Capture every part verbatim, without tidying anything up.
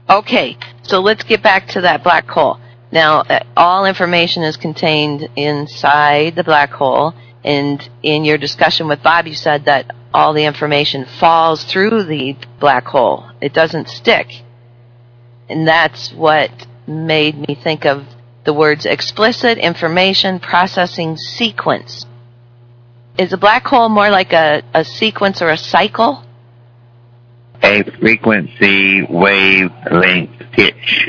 Okay, so let's get back to that black hole. Now, uh, all information is contained inside the black hole, and in your discussion with Bob, you said that all the information falls through the black hole. It doesn't stick. And that's what made me think of the words explicit information processing sequence. Is a black hole more like a, a sequence or a cycle? A frequency wavelength pitch.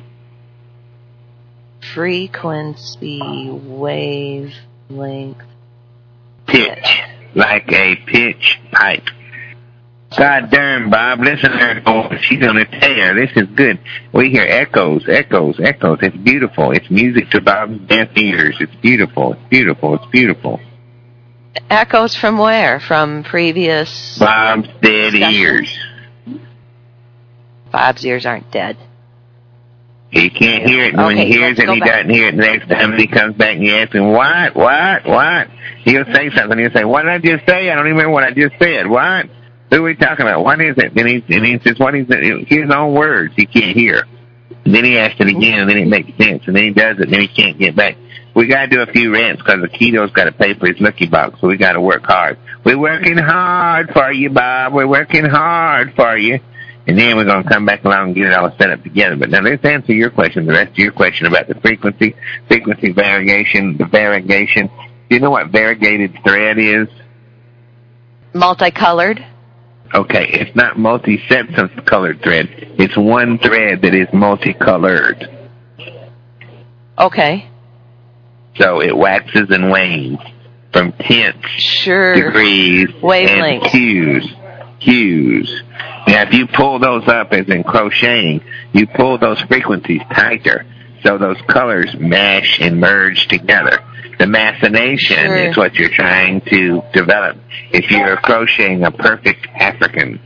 Frequency wavelength pitch. Like a pitch pipe. God darn, Bob, listen to her. Oh, she's on a tear. This is good. We hear echoes, echoes, echoes. It's beautiful. It's music to Bob's deaf ears. It's beautiful. It's beautiful. It's beautiful. Echoes from where? From previous... Bob's dead ears. Bob's ears aren't dead. He can't hear it, and when okay, he hears it, he back. doesn't hear it. The next time he comes back and you ask him, what, what, what? He'll say something. He'll say, what did I just say? I don't even remember what I just said. What? Who are we talking about? What is it? And he, and he says, what is it? His own words he can't hear. And then he asks it again, and then it makes sense. And then he does it, and then he can't get back. We got to do a few rants because the Keto's got to pay for his Lucky Box, so we got to work hard. We're working hard for you, Bob. We're working hard for you. And then we're going to come back along and get it all set up together. But now let's answer your question, the rest of your question about the frequency, frequency variegation, the variegation. Do you know what variegated thread is? Multicolored? Okay, it's not multi-sets of colored thread. It's one thread that is multicolored. Okay. So it waxes and wanes from tenths, sure. degrees, wavelengths, and hues. Hues. Now, if you pull those up, as in crocheting, you pull those frequencies tighter, so those colors mash and merge together. The machination sure. is what you're trying to develop if you're crocheting a perfect African.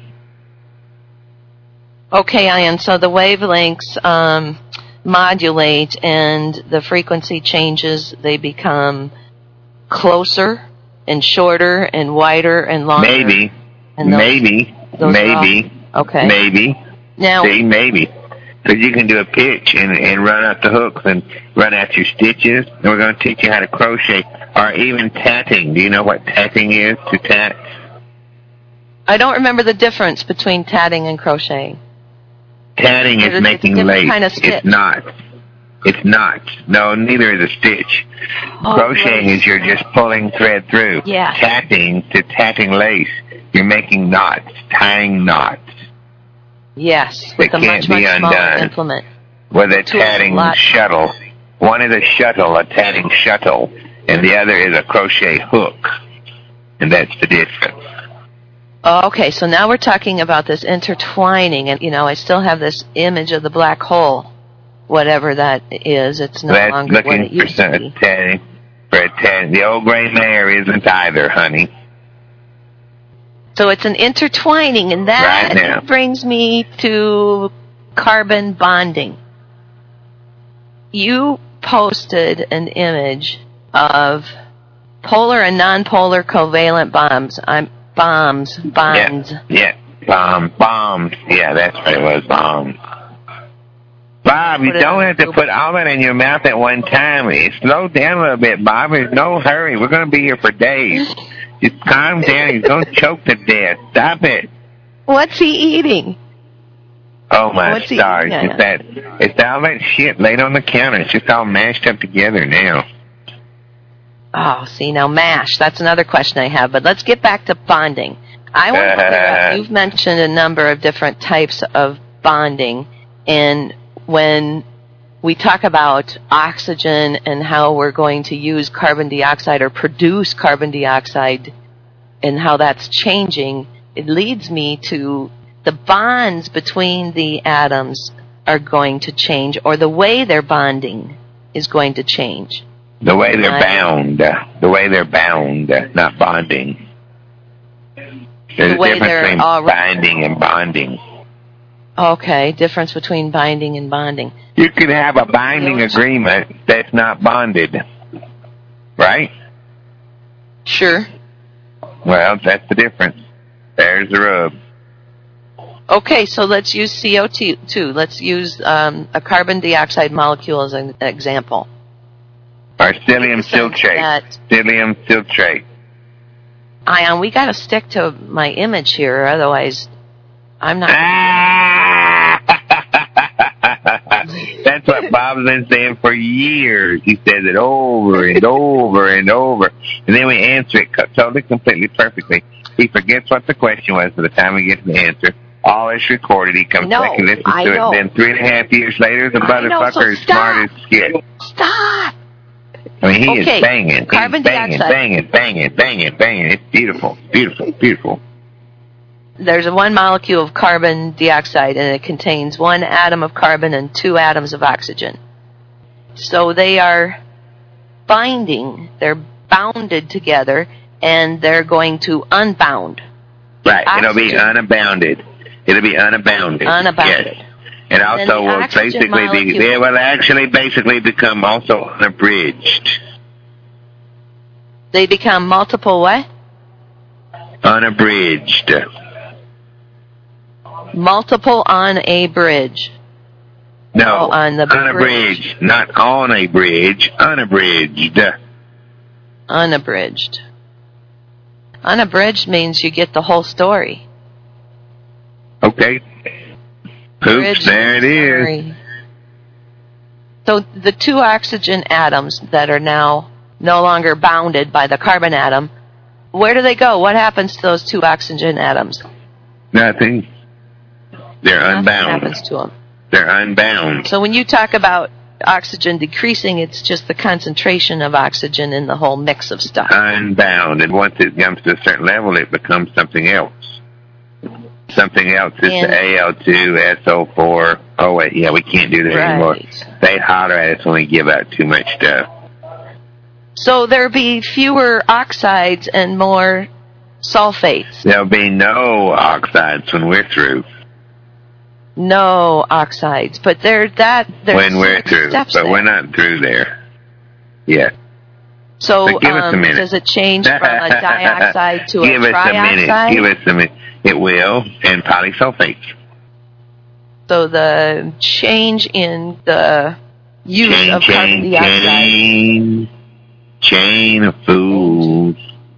Okay, Ian, so the wavelengths um, modulate and the frequency changes. They become closer and shorter and wider and longer. Maybe. And those, maybe. those maybe. All, okay. Maybe. Now, See, maybe. Because you can do a pitch and, and run out the hooks and run out your stitches. And we're going to teach you how to crochet or even tatting. Do you know what tatting is, to tat? I don't remember the difference between tatting and crocheting. Tatting is making lace. Kind of it's not. It's not. No, neither is a stitch. Oh, Crocheting lace. is you're just pulling thread through. Yeah. Tatting to tatting lace, you're making knots, tying knots. Yes, with that a can't much, be much undone. smaller implement. With a tatting shuttle. One is a shuttle, a tatting shuttle, and the other is a crochet hook. And that's the difference. Oh, okay, so now we're talking about this intertwining, and, you know, I still have this image of the black hole, whatever that is. It's no that's longer what it looking for used to be. tatting. For a tatting. The old gray mare isn't either, honey. So it's an intertwining, and that right now. brings me to carbon bonding. You posted an image of polar and nonpolar covalent bombs. I'm bombs, bonds. Yeah, yeah. Bomb, bombs. Yeah, that's what it was, bombs. Bob, you don't have to put all that in your mouth at one time. Slow down a little bit, Bob. There's no hurry. We're going to be here for days. Just calm down. He's going to choke to death. Stop it. What's he eating? Oh, my What's stars. He, yeah, it's, that, it's all that shit laid on the counter. It's just all mashed up together now. Oh, see, now MASH. That's another question I have. But let's get back to bonding. I want to clear up. You've mentioned a number of different types of bonding. And when we talk about oxygen and how we're going to use carbon dioxide or produce carbon dioxide and how that's changing, it leads me to the bonds between the atoms are going to change, or the way they're bonding is going to change. The way they're uh, bound. The way they're bound, not bonding. There's the way a difference they're between all binding and bonding. Okay, difference between binding and bonding. You could have a binding agreement that's not bonded, right? Sure. Well, that's the difference. There's the rub. Okay, so let's use C O two. Let's use um, a carbon dioxide molecule as an example. Or psyllium citrate. Psyllium citrate. Ion, we got to stick to my image here, otherwise I'm not... Ah! That's what Bob's been saying for years. He says it over and over and over. And then we answer it totally, completely, perfectly. He forgets what the question was by the time we get to the answer. All is recorded. He comes no, back and listens I to know. it. Then three and a half years later, the motherfucker is smart as shit. Stop! I mean, he okay. is banging. Carbon He's banging, dioxide. banging, banging, banging, banging. It's beautiful, beautiful, beautiful. There's a one molecule of carbon dioxide, and it contains one atom of carbon and two atoms of oxygen. So they are binding. They're bounded together, and they're going to unbound. Right. Oxygen. It'll be unabounded. It'll be unabounded. Unabounded. Yes. It also will basically be, they will actually basically become also unabridged. They become multiple what? Unabridged. Multiple on a bridge. No, oh, on the unabridged. bridge. Not on a bridge, unabridged. Unabridged. Unabridged means you get the whole story. Okay. Oops, there it is. So the two oxygen atoms that are now no longer bounded by the carbon atom, where do they go? What happens to those two oxygen atoms? Nothing. They're Nothing unbound. happens to them. They're unbound. So when you talk about oxygen decreasing, it's just the concentration of oxygen in the whole mix of stuff. Unbound. And once it comes to a certain level, it becomes something else. Something else is and, the A L two S O four. Oh, wait, yeah, we can't do that right. anymore. They holler at us when we give out too much stuff. So there'll be fewer oxides and more sulfates. There'll be no oxides when we're through. No oxides, but they're that. When we're through, but there. We're not through there. Yeah. So, so give um, us a minute. Does it change from a dioxide to give a trioxide? Give us a minute. Give us a minute. It will, and polysulfates. So the change in the use chain, of chain, carbon dioxide. Chain, chain of fools.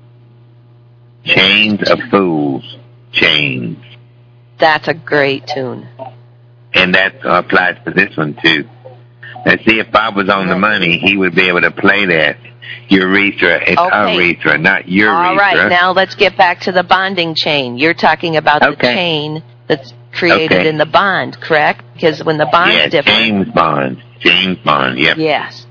Chains of fools. Chains. That's a great tune. And that applies to this one, too. Now, see, if Bob was on the money, he would be able to play that. Urethra. It's okay. urethra, not urethra. All right, now let's get back to the bonding chain. You're talking about okay. the chain that's created okay. in the bond, correct? Because when the bond's yeah, different. James Bond. James Bond, yep. Yes.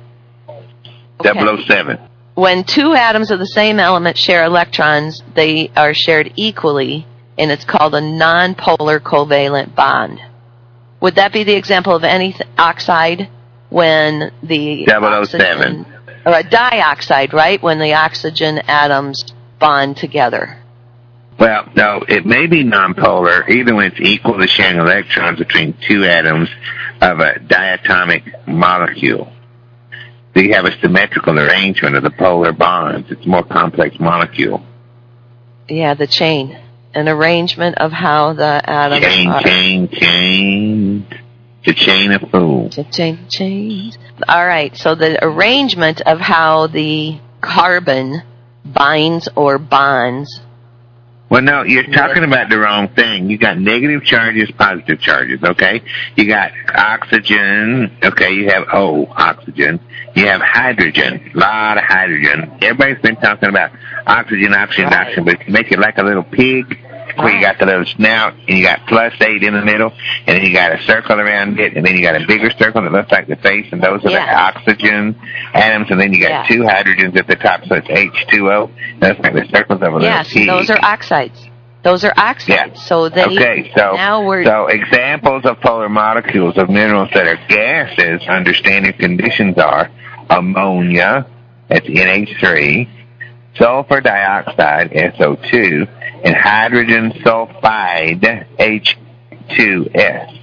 Okay. double oh seven. When two atoms of the same element share electrons, they are shared equally, and it's called a nonpolar covalent bond. Would that be the example of any th- oxide when the double oh seven. Or a dioxide, right? When the oxygen atoms bond together. Well, no, it may be nonpolar, even when it's equal to sharing electrons between two atoms of a diatomic molecule. So you have a symmetrical arrangement of the polar bonds. It's a more complex molecule. Yeah, the chain. An arrangement of how the atoms chain, are. Chain, chain, chain. The chain of fools. Chain, chains. All right, so the arrangement of how the carbon binds or bonds. Well, no, you're talking about the wrong thing. You got negative charges, positive charges, okay? You got oxygen, okay, you have O, oxygen. You have hydrogen, a lot of hydrogen. Everybody's been talking about oxygen, oxygen, right. oxygen, but if you make it like a little pig, where right. you got the little snout, and you got plus eight in the middle, and then you got a circle around it, and then you got a bigger circle that looks like the face, and those are yeah. the oxygen atoms, and then you got yeah. two hydrogens at the top, so it's H two O. That's like the circles of a yes, little pig. Yes, those are oxides. Those are oxides. Yeah. So they, okay, so, now we're... so examples of polar molecules of minerals that are gases under standard conditions are ammonia, that's N H three, sulfur dioxide, S O two, and hydrogen sulfide, H two S.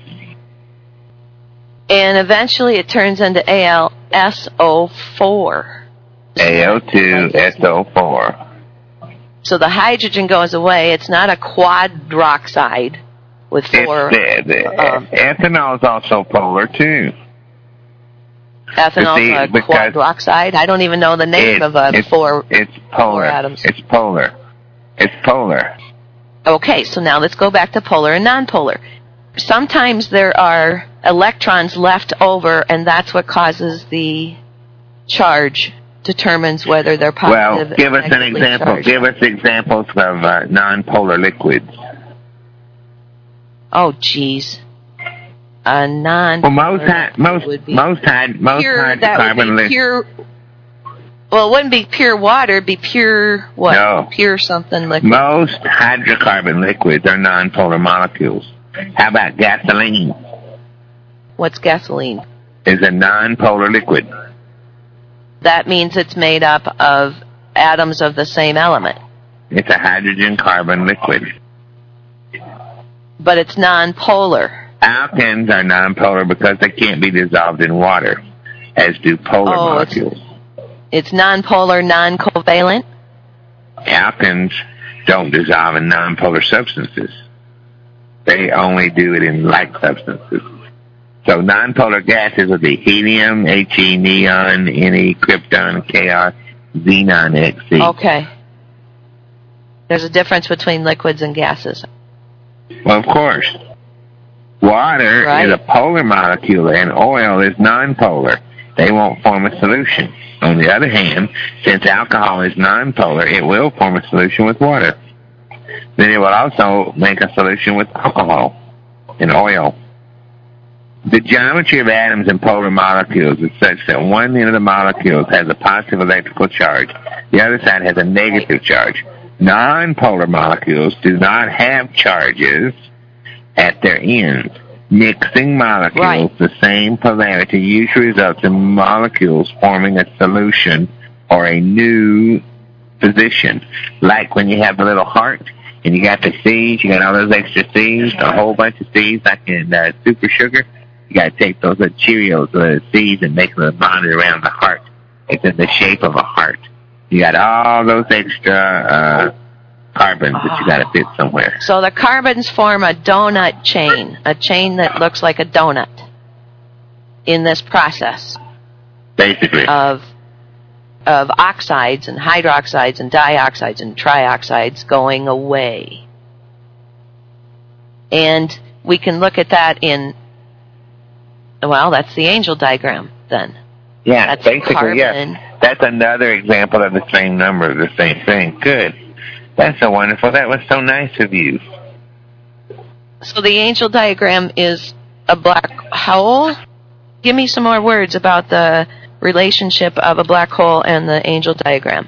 And eventually it turns into A L S O four. A O two S O four. So the hydrogen goes away. It's not a quadroxide. with four. It's, the, the, um, ethanol is also polar too. Ethanol See, is a quadroxide. I don't even know the name it, of a it's, four. It's polar. Four atoms. It's polar. It's polar. Okay, so now let's go back to polar and nonpolar. Sometimes there are electrons left over, and that's what causes the charge. Determines whether they're positive. Well, give us an example. Charged. Give us examples of uh, nonpolar liquids. Oh, geez. A non. Well, most hi- most most hyd- most pure, hydrocarbon liquids. Pure. Well, it wouldn't be pure water. It'd be pure what? No. Pure something liquid. Most hydrocarbon liquids are nonpolar molecules. How about gasoline? What's gasoline? Is a nonpolar liquid. That means it's made up of atoms of the same element. It's a hydrogen-carbon liquid. But it's nonpolar. Alkenes are nonpolar because they can't be dissolved in water, as do polar oh, molecules. It's, it's nonpolar, non-covalent? Alkenes don't dissolve in nonpolar substances. They only do it in like substances. So nonpolar gases would be helium, He, neon, Ne, krypton, Kr, xenon, Xc. Okay. There's a difference between liquids and gases. Well, of course. Water right. is a polar molecule and oil is nonpolar. They won't form a solution. On the other hand, since alcohol is nonpolar, it will form a solution with water. Then it will also make a solution with alcohol and oil. The geometry of atoms and polar molecules is such that one end of the molecules has a positive electrical charge, the other side has a negative charge. Non-polar molecules do not have charges at their ends. Mixing molecules right. the same polarity usually results in molecules forming a solution or a new position. Like when you have a little heart and you got the C's, you got all those extra C's, a whole bunch of C's like in uh, super sugar. You got to take those little Cheerios, little C's, and make them bonded around the heart. It's in the shape of a heart. You got all those extra uh, carbons that you got to fit somewhere. So the carbons form a donut chain, a chain that looks like a donut in this process. Basically. Of of oxides and hydroxides and dioxides and trioxides going away. And we can look at that in, well, that's the angel diagram then. Yeah, that's basically, carbon. yeah. That's another example of the same number, the same thing. Good. That's so wonderful. That was so nice of you. So the angel diagram is a black hole? Give me some more words about the relationship of a black hole and the angel diagram.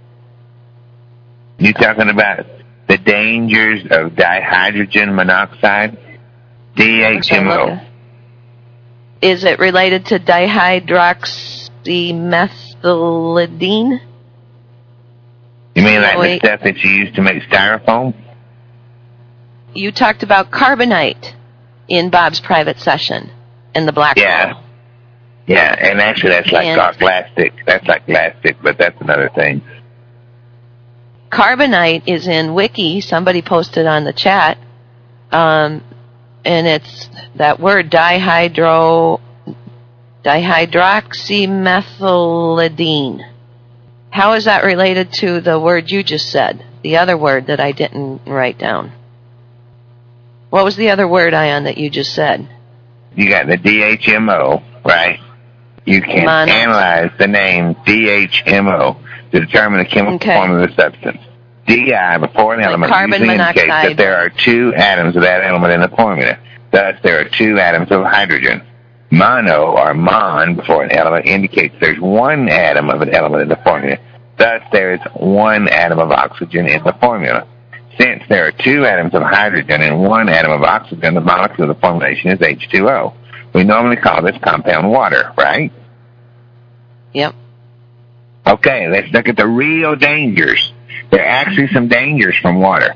You talking about the dangers of dihydrogen monoxide? D H M O. Is it related to dihydroxymethylidine? You mean like the stuff that you use to make styrofoam? You talked about carbonite in Bob's private session in the black yeah. hole. Yeah, and actually that's like and plastic. That's like plastic, but that's another thing. Carbonite is in Wiki. Somebody posted on the chat. Um, and it's that word, dihydro, dihydroxymethylidine. How is that related to the word you just said? The other word that I didn't write down. What was the other word, Ion, that you just said? You got the D H M O, right? You can Mon- analyze the name D H M O to determine the chemical okay. form of the substance. D I before an like element carbon usually indicates monoxide. that there are two atoms of that element in the formula. Thus, there are two atoms of hydrogen. Mono, or mon, before an element indicates there's one atom of an element in the formula. Thus, there is one atom of oxygen in the formula. Since there are two atoms of hydrogen and one atom of oxygen, the molecule of the formulation is H two O. We normally call this compound water, right? Yep. Okay, let's look at the real dangers. There are actually some dangers from water.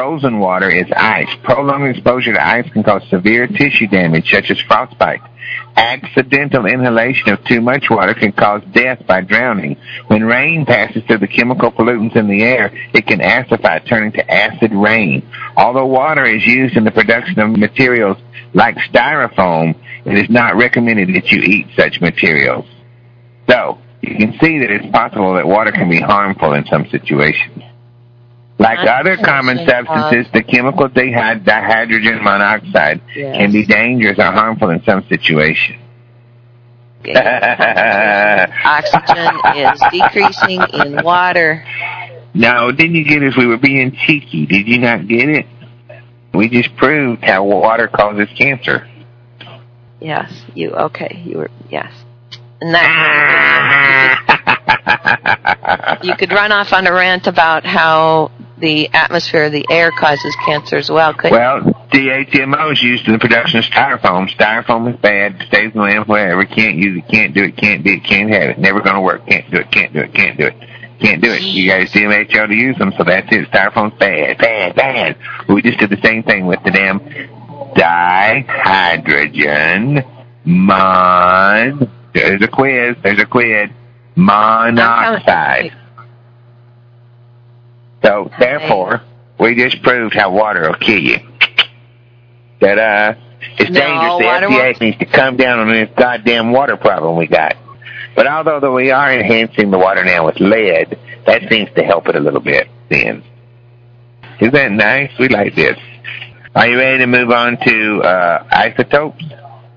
frozen water is ice. Prolonged exposure to ice can cause severe tissue damage, such as frostbite. Accidental inhalation of too much water can cause death by drowning. When rain passes through the chemical pollutants in the air, it can acidify, turning to acid rain. Although water is used in the production of materials like styrofoam, it is not recommended that you eat such materials. So, you can see that it's possible that water can be harmful in some situations. Like other common substances, the chemical dihyd- dihydrogen monoxide yes. can be dangerous or harmful in some situations. Okay. Oxygen is decreasing in water. No, didn't you get it? We were being cheeky. Did you not get it? We just proved how water causes cancer. Yes, you, okay, you were, yes. And that, you, could, you could run off on a rant about how the atmosphere of the air causes cancer as well, couldn't well, you? Well, D H M O is used in the production of styrofoam. Styrofoam is bad, stays in the land forever, can't use it, can't do it, can't do it, can't have it, never going to work, can't do it, can't do it, can't do it, can't do it. You guys D H M O to use them, so that's it. Styrofoam's bad, bad, bad. We just did the same thing with the damn dihydrogen mon... There's a quiz, there's a quiz. Monoxide. So, therefore, we just proved how water will kill you. Ta-da. It's no, dangerous. The F D A needs to come down on this goddamn water problem we got. But although we are enhancing the water now with lead, that seems to help it a little bit then. Isn't that nice? We like this. Are you ready to move on to uh, isotopes?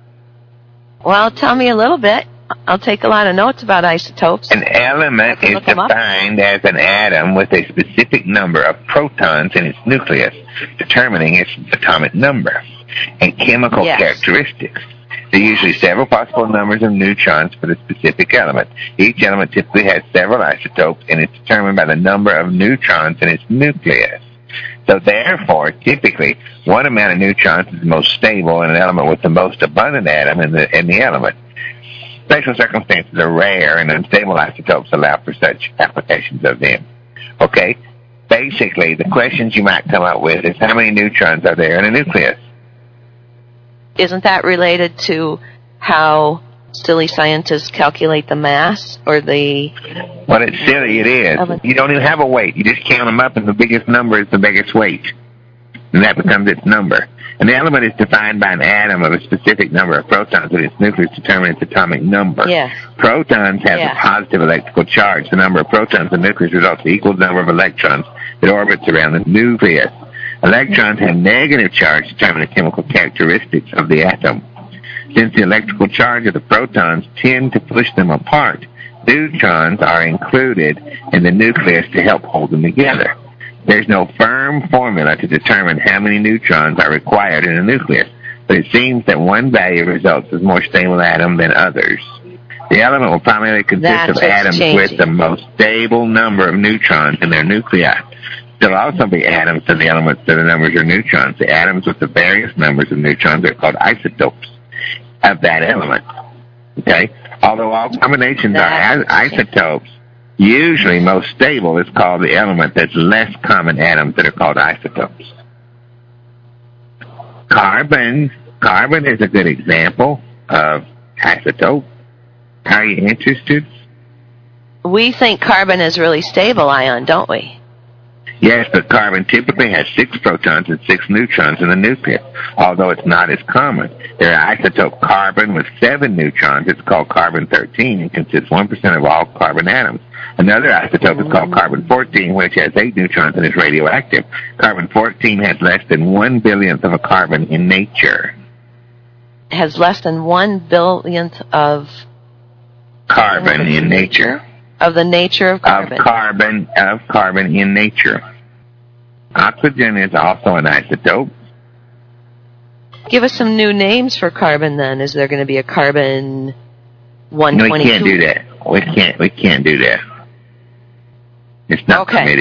Well, tell me a little bit. I'll take a lot of notes about isotopes. An element is defined as an atom with a specific number of protons in its nucleus, determining its atomic number and chemical yes. characteristics. There are usually several possible numbers of neutrons for the specific element. Each element typically has several isotopes, and it's determined by the number of neutrons in its nucleus. So therefore, typically, one amount of neutrons is the most stable in an element with the most abundant atom in the, in the element. Special circumstances are rare, and unstable isotopes allow for such applications of them. Okay? Basically, the questions you might come up with is how many neutrons are there in a nucleus? Isn't that related to how silly scientists calculate the mass or the... Well, it's silly, it is. You don't even have a weight. You just count them up, and the biggest number is the biggest weight. And that becomes its number. And the element is defined by an atom of a specific number of protons in its nucleus to determine its atomic number. Yes. Protons have yes. a positive electrical charge. The number of protons in the nucleus results in the equal number of electrons that orbits around the nucleus. Electrons have negative charge, determining the chemical characteristics of the atom. Since the electrical charge of the protons tend to push them apart, neutrons are included in the nucleus to help hold them together. There's no firm formula to determine how many neutrons are required in a nucleus, but it seems that one value results as more stable atom than others. The element will primarily consist That's of atoms changing. with the most stable number of neutrons in their nuclei. There will also be atoms in the elements that the numbers are neutrons. The atoms with the various numbers of neutrons are called isotopes of that element. Okay? Although all combinations That's are isotopes, usually most stable is called the element that's less common atoms that are called isotopes. Carbon. Carbon is a good example of isotope. Are you interested? We think carbon is really stable ion, don't we? Yes, but carbon typically has six protons and six neutrons in the nucleus, although it's not as common. There are isotope carbon with seven neutrons. It's called carbon thirteen and consists one percent of all carbon atoms. Another isotope is called carbon fourteen, which has eight neutrons and is radioactive. Carbon fourteen has less than one billionth of a carbon in nature. It has less than one billionth of... Carbon in nature. Of the nature of carbon. Of carbon, of carbon in nature. Oxygen is also an isotope. Give us some new names for carbon then. Is there going to be a carbon one twenty-two? No, we can't do that. We can't, we can't do that. It's not okay. permitted.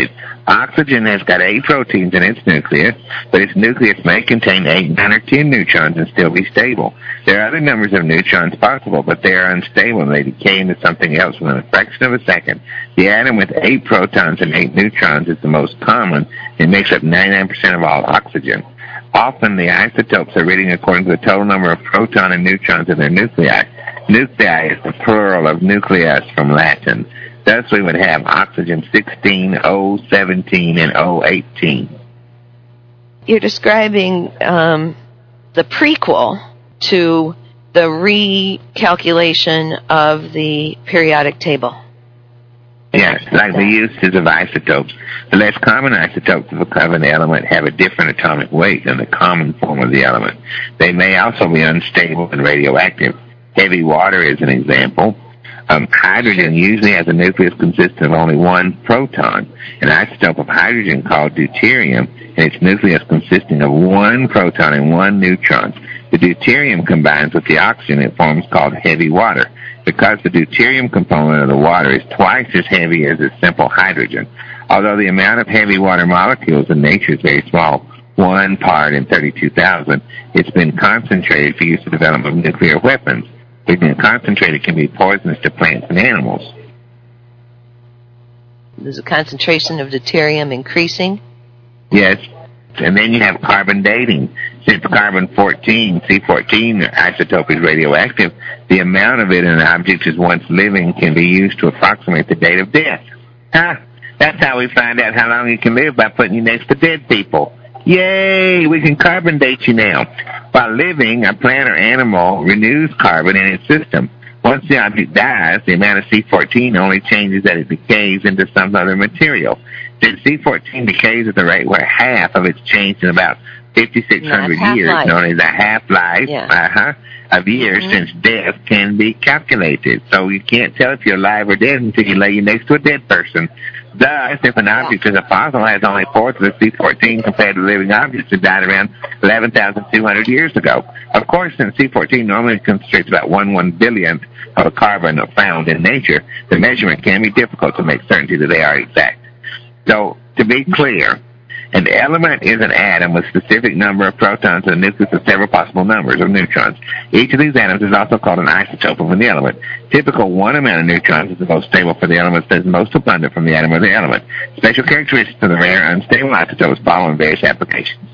Oxygen has got eight proteins in its nucleus, but its nucleus may contain eight, nine, or ten neutrons and still be stable. There are other numbers of neutrons possible, but they are unstable and they decay into something else within a fraction of a second. The atom with eight protons and eight neutrons is the most common. It makes up ninety-nine percent of all oxygen. Often the isotopes are written according to the total number of proton and neutrons in their nuclei. Nuclei is the plural of nucleus from Latin. Thus, we would have oxygen sixteen, O seventeen, and O eighteen. You're describing um, the prequel to the recalculation of the periodic table. Yes, like the uses of isotopes. The less common isotopes of an element have a different atomic weight than the common form of the element. They may also be unstable and radioactive. Heavy water is an example. Um, hydrogen usually has a nucleus consisting of only one proton. An isotope of hydrogen called deuterium, and its nucleus consisting of one proton and one neutron. The deuterium combines with the oxygen it forms called heavy water. Because the deuterium component of the water is twice as heavy as its simple hydrogen. Although the amount of heavy water molecules in nature is very small, one part in thirty-two thousand, it's been concentrated for use in the development of nuclear weapons. Being concentrated can be poisonous to plants and animals. Is the concentration of deuterium increasing? Yes. And then you have carbon dating. Since carbon fourteen, C fourteen isotope is radioactive, the amount of it in an object is once living can be used to approximate the date of death. Huh? That's how we find out how long you can live, by putting you next to dead people. Yay! We can carbon date you now. While living, a plant or animal renews carbon in its system. Once the object dies, the amount of C fourteen only changes as it decays into some other material. Since C fourteen decays at the rate where half of it's changed in about fifty-six hundred years, known as a half-life yeah. uh-huh, of years mm-hmm. since death can be calculated. So you can't tell if you're alive or dead until you lay you next to a dead person. Thus, if an object is a fossil, has only a fourth of the C fourteen compared to living objects that died around eleven thousand two hundred years ago. Of course, since C fourteen normally concentrates about one one billionth of a carbon found in nature, the measurement can be difficult to make certainty that they are exact. So, to be clear, an element is an atom with a specific number of protons and a nucleus of several possible numbers of neutrons. Each of these atoms is also called an isotope of an element. Typical one amount of neutrons is the most stable for the element that is most abundant from the atom or the element. Special characteristics of the rare unstable isotopes follow in various applications.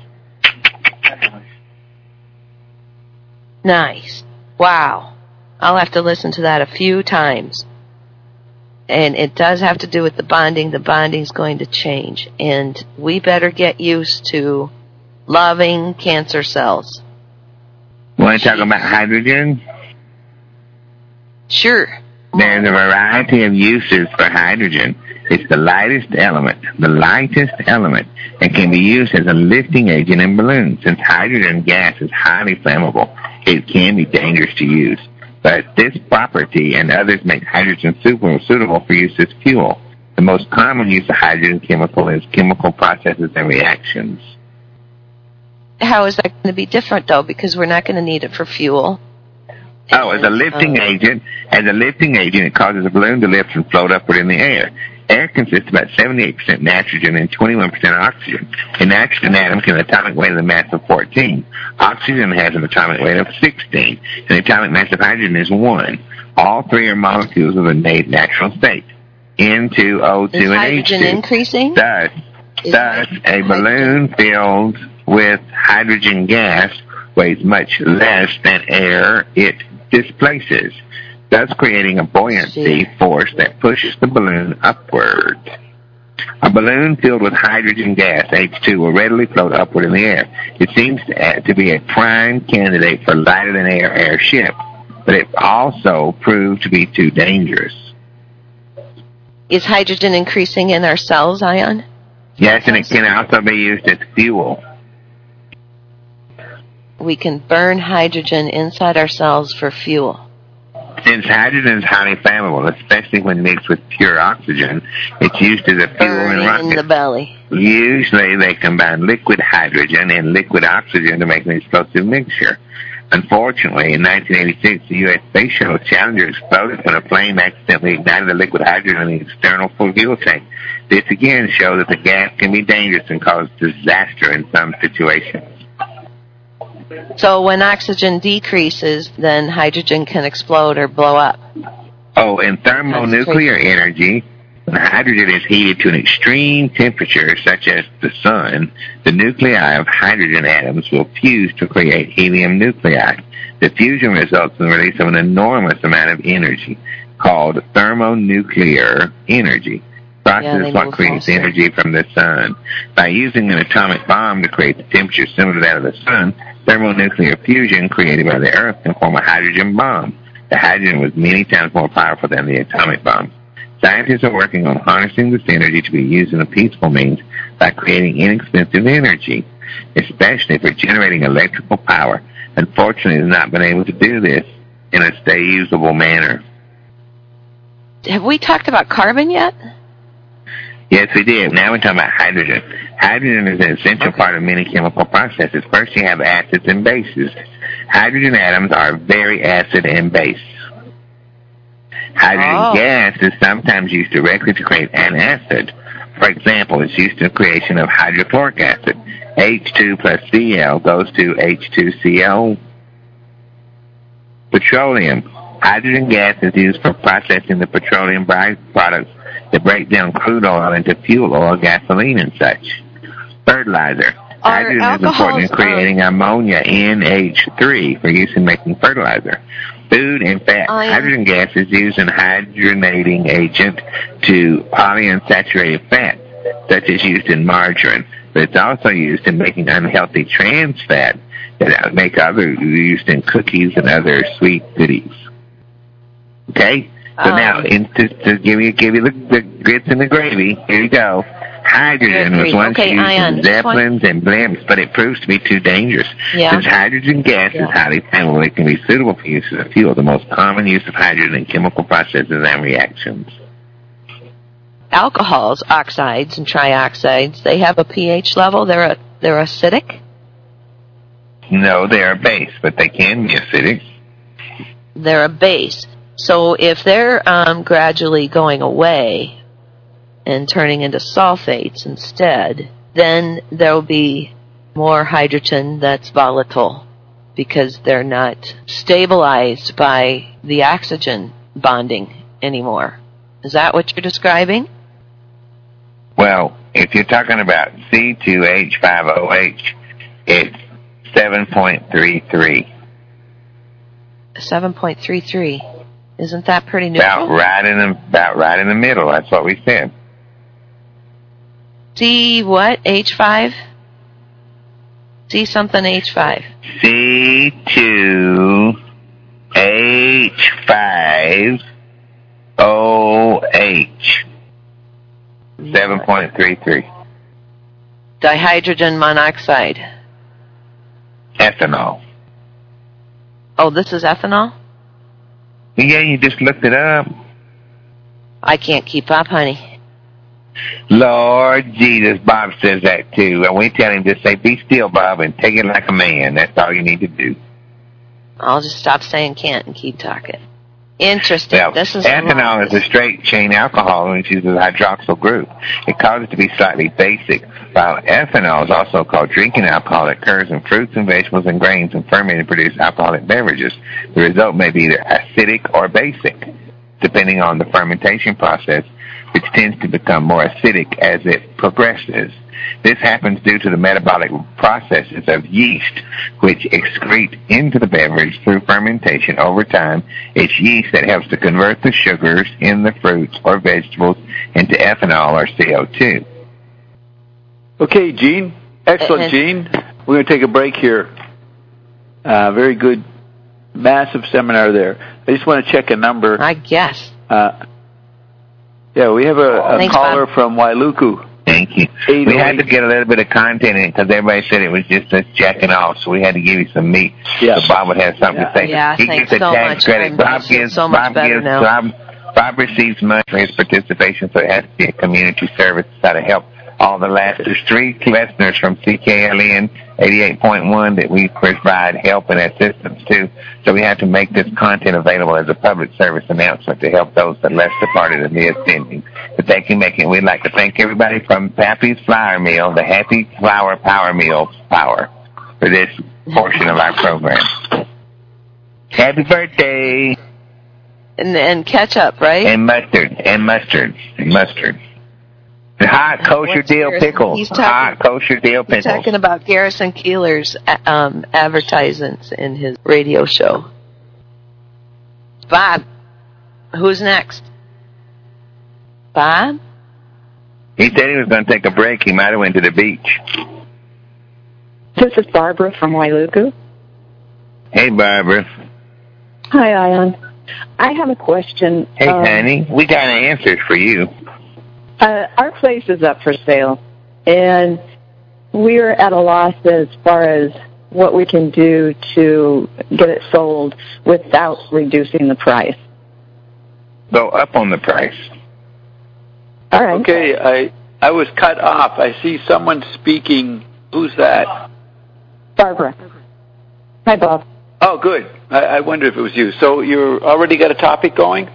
Nice. Wow. I'll have to listen to that a few times. And it does have to do with the bonding. The bonding's going to change. And we better get used to loving cancer cells. Want to talk about hydrogen? Sure. There's a variety of uses for hydrogen. It's the lightest element, the lightest element, and can be used as a lifting agent in balloons. Since hydrogen gas is highly flammable, it can be dangerous to use. But this property and others make hydrogen suitable for use as fuel. The most common use of hydrogen chemical is chemical processes and reactions. How is that going to be different, though? Because we're not going to need it for fuel. Oh, as a lifting um, agent, as a lifting agent, it causes a balloon to lift and float upward in the air. Air consists of about seventy-eight percent nitrogen and twenty-one percent oxygen. A nitrogen atom has an atomic weight of the mass of fourteen. Oxygen has an atomic weight of sixteen, and the atomic mass of hydrogen is one. All three are molecules of a natural state. N two O two is and hydrogen H two. Increasing? Thus, thus a balloon filled with hydrogen gas weighs much less than air it displaces, thus creating a buoyancy force that pushes the balloon upward. A balloon filled with hydrogen gas, H two, will readily float upward in the air. It seems to, to be a prime candidate for lighter-than-air airship, but it also proved to be too dangerous. Is hydrogen increasing in our cells, Ion? Yes, and it can also be used as fuel. We can burn hydrogen inside our cells for fuel. Since hydrogen is highly flammable, especially when mixed with pure oxygen, it's used as a fuel Burning in rockets. in the belly. Usually they combine liquid hydrogen and liquid oxygen to make an explosive mixture. Unfortunately, in nineteen eighty-six, the U S Space Shuttle Challenger exploded when a flame accidentally ignited a liquid hydrogen in the external fuel tank. This again shows that the gas can be dangerous and cause disaster in some situations. So when oxygen decreases, then hydrogen can explode or blow up. Oh, in thermonuclear energy, when hydrogen is heated to an extreme temperature, such as the sun, the nuclei of hydrogen atoms will fuse to create helium nuclei. The fusion results in the release of an enormous amount of energy called thermonuclear energy. The process Yeah, is what creates faster. energy from the sun. By using an atomic bomb to create the temperature similar to that of the sun, thermonuclear fusion created by the Earth can form a hydrogen bomb. The hydrogen was many times more powerful than the atomic bomb. Scientists are working on harnessing this energy to be used in a peaceful means by creating inexpensive energy, especially for generating electrical power. Unfortunately, they've not been able to do this in a stay-usable manner. Have we talked about carbon yet? Yes, we did. Now we're talking about hydrogen. Hydrogen is an essential Okay. part of many chemical processes. First, you have acids and bases. Hydrogen atoms are very acid and base. Hydrogen Oh. gas is sometimes used directly to create an acid. For example, it's used in the creation of hydrochloric acid. H two plus Cl goes to H two C l. Petroleum. Hydrogen gas is used for processing the petroleum byproducts that break down crude oil into fuel oil, gasoline, and such. Fertilizer. Are Hydrogen is important in alcohols, um, creating ammonia, N H three, for use in making fertilizer. Food and fat. I am- Hydrogen gas is used as a hydrogenating agent to polyunsaturated fat, such as used in margarine. But it's also used in making unhealthy trans fat that make other used in cookies and other sweet goodies. Okay? So Um, now, in, to, to give you give you the, the grits and the gravy, here you go. Hydrogen was Good once grief. Okay, used Ion, in just zeppelins and blimps, but it proves to be too dangerous. Yeah. Since hydrogen gas Yeah. is highly flammable, it can be suitable for use as a fuel. The most common use of hydrogen in chemical processes and reactions. Alcohols, oxides and trioxides, they have a pH level. They're a, they're acidic. No, they are base, but they can be acidic. They're a base. So if they're um, gradually going away and turning into sulfates instead, then there will be more hydrogen that's volatile because they're not stabilized by the oxygen bonding anymore. Is that what you're describing? Well, if you're talking about C two H five O H, it's seven point three three. seven point three three. Isn't that pretty About neutral? right in the about right in the middle. That's what we said. C what? H five? C something H five. C two H five O H. seven point three three. Dihydrogen monoxide. Ethanol. Oh, this is ethanol? Yeah, you just looked it up. I can't keep up, honey. Lord Jesus, Bob says that too. And we tell him to say, be still, Bob, and take it like a man. That's all you need to do. I'll just stop saying can't and keep talking. Interesting. Now, this is ethanol is a straight chain alcohol which uses a hydroxyl group. It causes it to be slightly basic, while ethanol is also called drinking alcohol. It occurs in fruits and vegetables and grains and fermented to produce alcoholic beverages. The result may be either acidic or basic, depending on the fermentation process, which tends to become more acidic as it progresses. This happens due to the metabolic processes of yeast, which excrete into the beverage through fermentation. Over time, it's yeast that helps to convert the sugars in the fruits or vegetables into ethanol or C O two. Okay, Gene. Excellent, Uh, uh, Gene. We're going to take a break here. Uh, very good, massive seminar there. I just want to check a number. I guess. Uh, yeah, we have a, a Thanks, caller Bob. from Wailuku. Thank you. eight oh We had eight. to get a little bit of content in it because everybody said it was just us jacking off, so we had to give you some meat. Yeah. So Bob would have something Yeah. to say. Yeah, he thanks gets a so tax much. credit. I'm- Bob I feel gives, so much Bob better gives, now. Bob, Bob receives money for his participation, so it has to be a community service to try to help all the last, there's three listeners from C K L N eighty-eight point one that we provide help and assistance to. So we have to make this content available as a public service announcement to help those that less departed in the ascending. But they can make it. We'd like to thank everybody from Pappy's Flour Mill, the Happy Flour Power Mill Power, for this portion of our program. Happy birthday! And, and ketchup, right? And mustard, and mustard, and mustard. Hot kosher What's dill Garrison? pickles. He's talking, Hot kosher dill he's pickles. talking about Garrison Keillor's um, advertisements in his radio show. Bob, who's next? Bob? He said he was going to take a break. He might have went to the beach. This is Barbara from Wailuku. Hey, Barbara. Hi, Ion. I have a question. Hey, um, honey. We got answers for you. Uh, our place is up for sale, and we're at a loss as far as what we can do to get it sold without reducing the price. Go up on the price. All right. Okay, I I was cut off. I see someone speaking. Who's that? Barbara. Hi, Bob. Oh, good. I, I wondered if it was you. So you already got a topic going?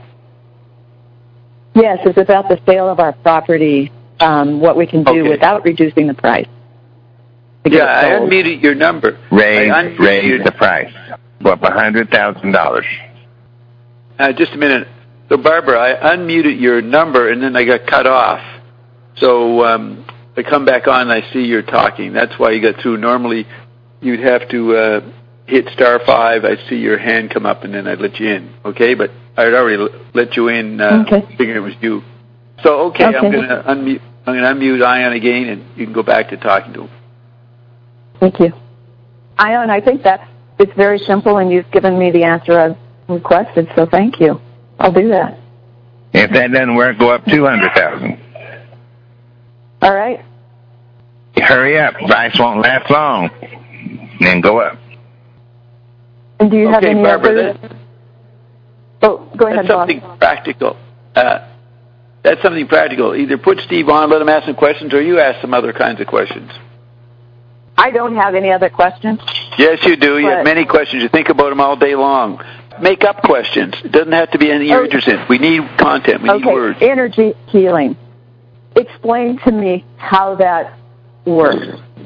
Yes, it's about the sale of our property, um, what we can do Okay. without reducing the price. to get Yeah, it I sold. unmuted your number. Raise, I unmuted raise your- the price. Go up one hundred thousand dollars. Uh, just a minute. So, Barbara, I unmuted your number, and then I got cut off. So um, I come back on, and I see you're talking. That's why you got through. Normally, you'd have to uh, hit star five. I see your hand come up, and then I'd let you in. Okay? But I'd already l- let you in, uh, Okay. figuring it was you. So, okay, I'm Okay. going to unmute. I'm going to unmute Ion again, and you can go back to talking to him. Thank you. Ion, I think that it's very simple, and you've given me the answer I've requested, so thank you. I'll do that. If that doesn't work, go up two hundred thousand dollars. All right. Hurry up. Price won't last long. Then go up. And do you have Okay, any Barbara, other... Oh, go ahead, That's Bob. something practical. Uh, that's something practical. Either put Steve on, let him ask some questions, or you ask some other kinds of questions. I don't have any other questions. Yes, you do. You But- have many questions. You think about them all day long. Make up questions. It doesn't have to be anything you're Okay. interested in. We need content. We need Okay, words. energy healing. Explain to me how that works.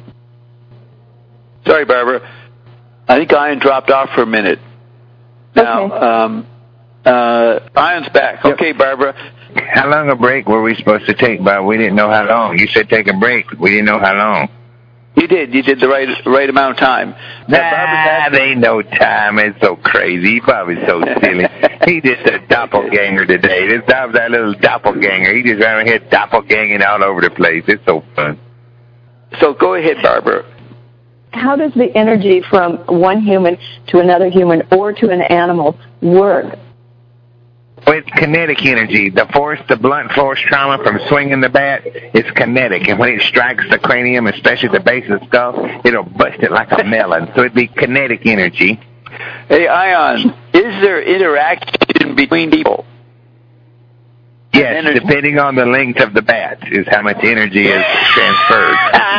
Sorry, Barbara. I think Ian dropped off for a minute. Now, Okay. um, uh, Ian's back. Yep. Okay, Barbara. How long a break were we supposed to take, Bob? We didn't know how long. You said take a break. We didn't know how long. You did. You did the right right amount of time. Now, Barbara's Nah, asked- there ain't no time. It's so crazy. Bobby's so silly. He just a doppelganger today. This Bob's that little doppelganger. He just around here doppelganging all over the place. It's so fun. So go ahead, Barbara. How does the energy from one human to another human or to an animal work? It's kinetic energy. The force, the blunt force trauma from swinging the bat is kinetic. And when it strikes the cranium, especially the base of the skull, it'll bust it like a melon. So it'd be kinetic energy. Hey, Ion, is there interaction between people? Yes, Energy. depending on the length of the bat is how much energy is transferred.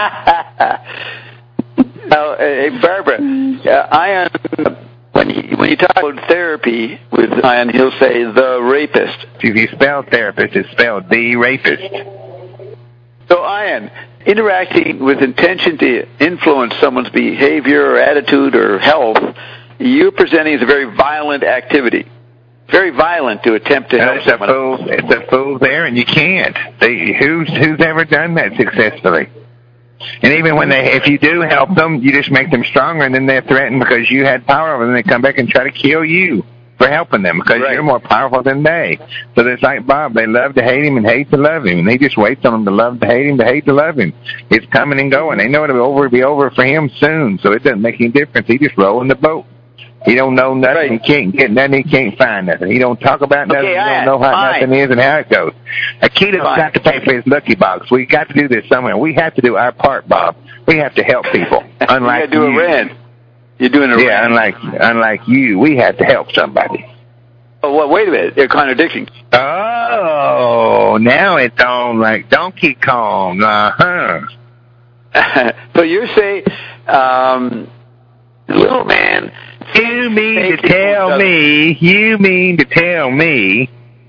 Now, uh, hey, Barbara, uh, Ion, when you, when you talk about therapy with Ion, he'll say the rapist. If you spell therapist, it's spelled the rapist. So, Ion, interacting with intention to influence someone's behavior or attitude or health, you're presenting as a very violent activity. Very violent to attempt to help It's a someone. fool. It's a fool there, and you can't. They, who's who's ever done that successfully? And even when they, if you do help them, you just make them stronger, and then they're threatened because you had power over them. They come back and try to kill you for helping them because Right. you're more powerful than they. So it's like Bob. They love to hate him and hate to love him, and he just waits on them to love to hate him to hate to love him. It's coming and going. They know it'll be over, be over for him soon, so it doesn't make any difference. He just rolling the boat. He don't know nothing. Right. He can't get nothing. He can't find nothing. He don't talk about nothing. Okay, he I- don't know how fine. nothing is and how it goes. Akito's Fine. got to pay for his lucky box. We got to do this somewhere. We have to do our part, Bob. We have to help people. Unlike you gotta do you. a rant. You're doing a Yeah, rant. unlike unlike you, we have to help somebody. Oh, well, wait a minute. They're contradicting. Oh, Oh, now it's on like Donkey Kong. Uh-huh. So you're saying, um, little man... You mean to tell me, you mean to tell me...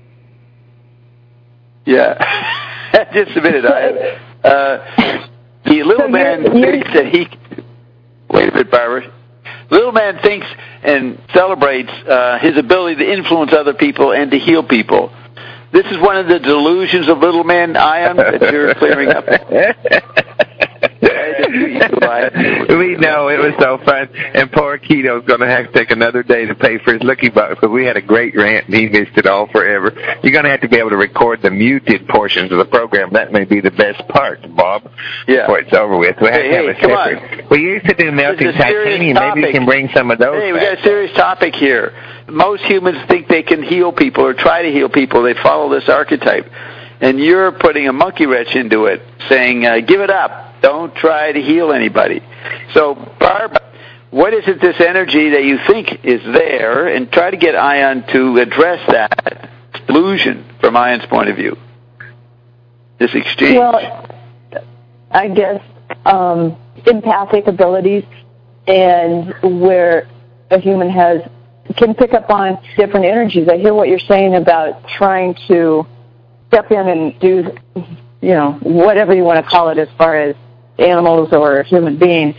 Yeah. Just a minute. I, uh, the little so man you're, you're, thinks that he... Wait a minute, Barbara. Little man thinks and celebrates uh, his ability to influence other people and to heal people. This is one of the delusions of little man, Ion, that you're clearing up. We know, it was so fun. And poor Keto's going to have to take another day to pay for his Lucky Box, but we had a great rant, and he missed it all forever. You're going to have to be able to record the muted portions of the program. That may be the best part, Bob, yeah. before it's over with. We have hey, to have hey, a separate. on. We used to do melting titanium. Maybe we can bring some of those Hey, back. we got a serious topic here. Most humans think they can heal people or try to heal people. They follow this archetype. And you're putting a monkey wrench into it, saying, uh, give it up. Don't try to heal anybody. So, Barb, what is it, this energy that you think is there, and try to get Ion to address that illusion from Ion's point of view, this exchange? Well, I guess um, empathic abilities, and where a human has can pick up on different energies. I hear what you're saying about trying to step in and do, you know, whatever you want to call it as far as animals or human beings.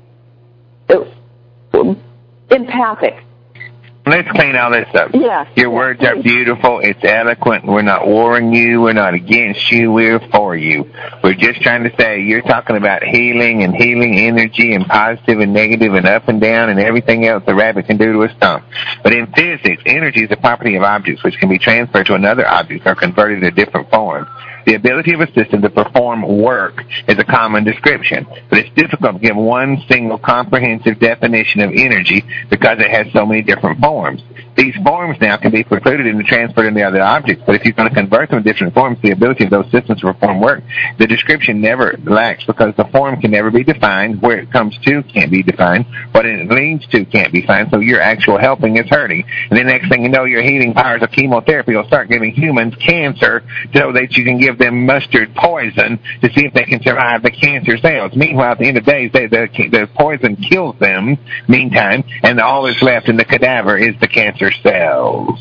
It, empathic. Let's clean all this up. Yeah. Your words are beautiful. It's eloquent. We're not warring you. We're not against you. We're for you. We're just trying to say you're talking about healing and healing energy and positive and negative and up and down and everything else a rabbit can do to a stump. But in physics, energy is a property of objects which can be transferred to another object or converted to different forms. The ability of a system to perform work is a common description, but it's difficult to give one single comprehensive definition of energy because it has so many different forms. These forms now can be precluded and transferred into other objects, but if you're going to convert them to different forms, the ability of those systems to perform work, the description never lacks because the form can never be defined. Where it comes to can't be defined. What it leads to can't be defined, so your actual helping is hurting. And the next thing you know, your healing powers of chemotherapy will start giving humans cancer so that you can give them mustard poison to see if they can survive the cancer cells. Meanwhile, at the end of the day, they, the, the poison kills them, meantime, and all that's left in the cadaver is the cancer cells.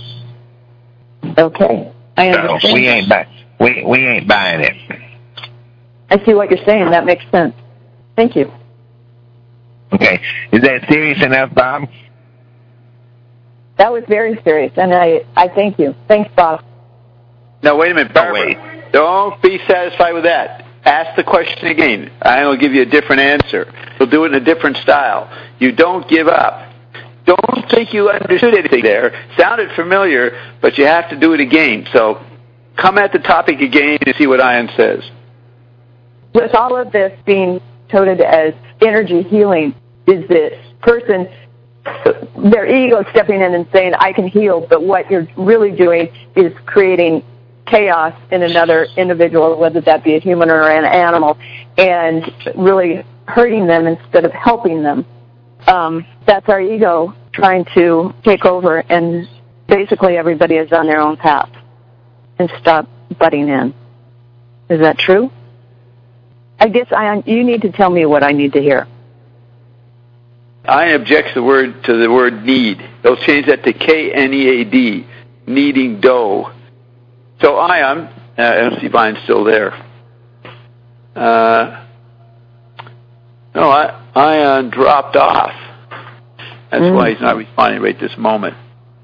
Okay. I understand. So we ain't, buy, we, we ain't buying it. I see what you're saying. That makes sense. Thank you. Okay. Is that serious enough, Bob? That was very serious, and I, I thank you. Thanks, Bob. Now, wait a minute, Barbara. Oh, wait. Don't be satisfied with that. Ask the question again. I will give you a different answer. We'll do it in a different style. You don't give up. Don't think you understood anything there. Sounded familiar, but you have to do it again. So come at the topic again and see what Ion says. With all of this being touted as energy healing, is this person, their ego stepping in and saying, I can heal, but what you're really doing is creating chaos in another individual, whether that be a human or an animal, and really hurting them instead of helping them. Um, that's our ego trying to take over, and basically everybody is on their own path and stop butting in. Is that true? I guess I, you need to tell me what I need to hear. I objects the word to the word need. They'll change that to K N E A D, kneading dough. So Ion, uh, I don't see if Ion's still there. Uh, no, I, Ion dropped off. That's mm. why he's not responding right this moment.